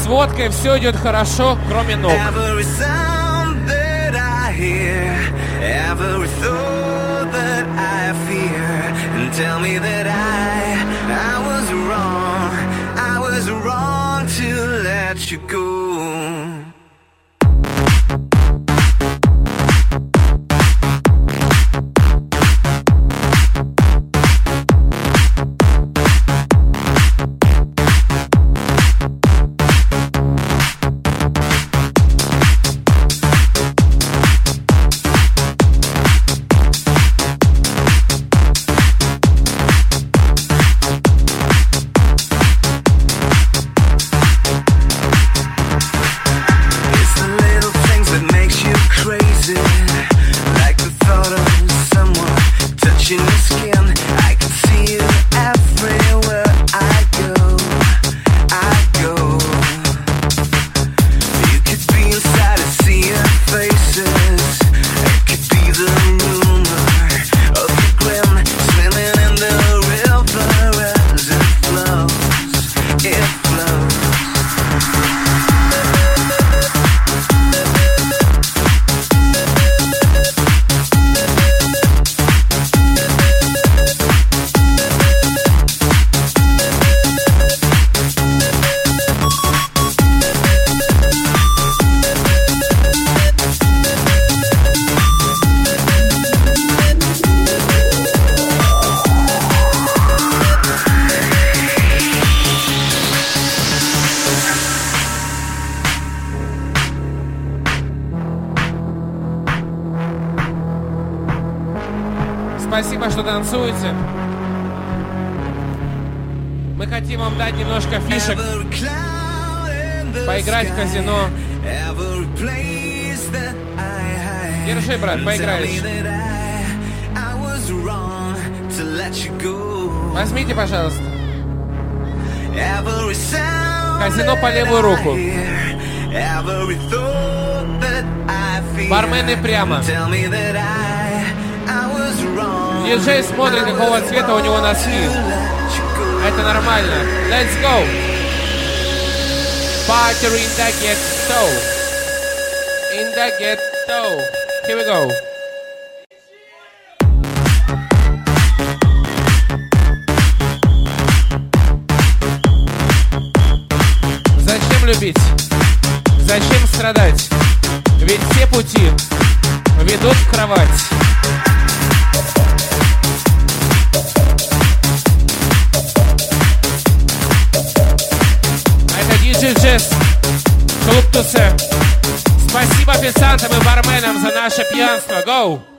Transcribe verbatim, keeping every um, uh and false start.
водкой все идет хорошо, кроме ног. Спасибо, что танцуете. Мы хотим вам дать немножко фишек, поиграть в казино. Держи, брат, поиграешь. Возьмите, пожалуйста. Казино по левую руку. Бармены прямо. Диджей смотрит, какого цвета у него носки. Это нормально. Let's go. Party in the ghetto. In the ghetto. Here we go. Зачем любить? Зачем страдать? Ведь все пути ведут в кровать. Джесс, клуб Тусе. Спасибо официантам и барменам за наше пьянство. Go!